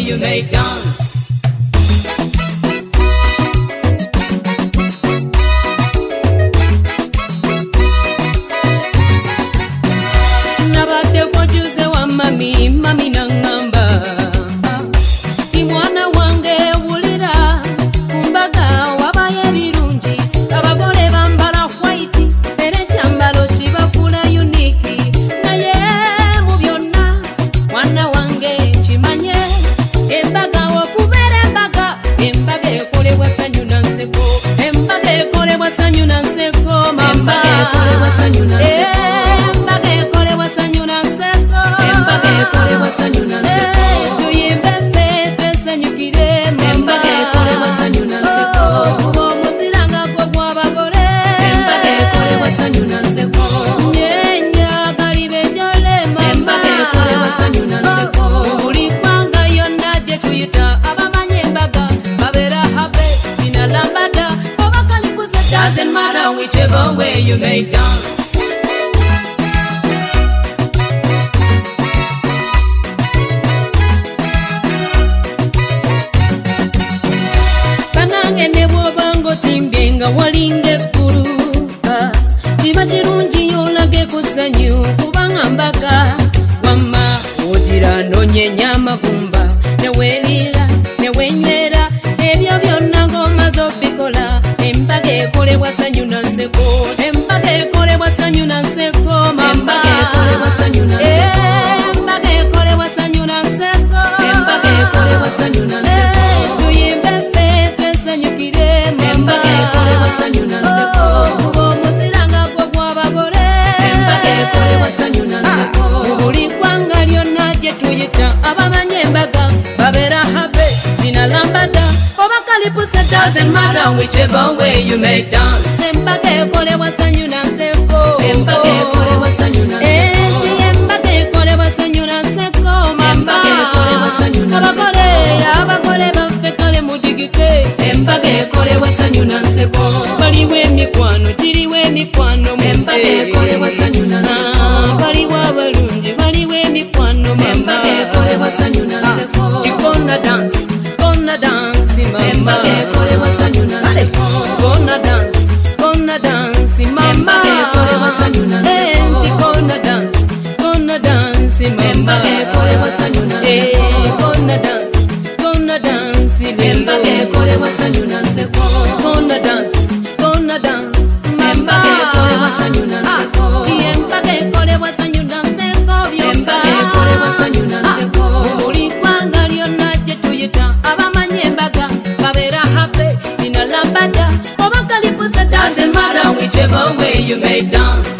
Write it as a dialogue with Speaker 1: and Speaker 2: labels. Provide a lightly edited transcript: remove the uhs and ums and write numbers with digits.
Speaker 1: you may dance. Nabate kwa juze wa mami nangamba ti mwana wange wulira kumbaga wabaye birungi abagole bambala white era ekyambalo kibafula unique naye mu byonna mwana wange kimanye embaga okubera embaga ekolebwa sanyu na nseko embaga ekolebwa sanyu na nseko mama ekolebwa sanyu na nseko doesn't matter whichever way you may dance. Banange ne bwobango timbenga walinga ekkulu kiba kirungi olage kusanyu kubanga mbaga wamma ogira nonyenya amagumba newelira newenywera ebyo byonna ng'omaze obikola embaga ekolebwa sanyu na nseko embaga ekolebwa sanyu na nseko mama ekolebwa sanyu na nseko embaga ekolebwa sanyu na nseko embaga ekolebwa sanyu na nseko tuyimbe ffe twesanyukire embaga ekolebwa sanyu na nseko omuziranga gwo gw'abagole embaga ekolebwa sanyu na nseko buli ggwanga lyonna gye tuyita abamanyi embaga babeera habe zinalambada doesn't matter whichever way you may dance. Embaga ekolebwa sanyu na nseko embaga ekolebwa sanyu na nseko embaga ekolebwa sanyu na nseko mama ekolebwa sanyu na nseko abagole baffe kale mudigite embaga ekolebwa sanyu na nseko baliwo emikwano giriwo emikwano embaga ekolebwa sanyu na nseko baliwo abalungi baliwo emikwano embaga ekolebwa sanyu na nseko gonna dance mama ekolebwa sanyu na nseko gonna dance mama ekolebwa sanyu na nseko gonna dance mama ekolebwa sanyu na nseko gonna dance embaga ekolebwa sanyu na nseko gonna dance mama ekolebwa sanyu na nseko embaga ekolebwa sanyu na nseko embaga ekolebwa sanyu na nseko buli ggwanga lyonna gye tuyita abamanyi embaga doesn't matter whichever way you may dance.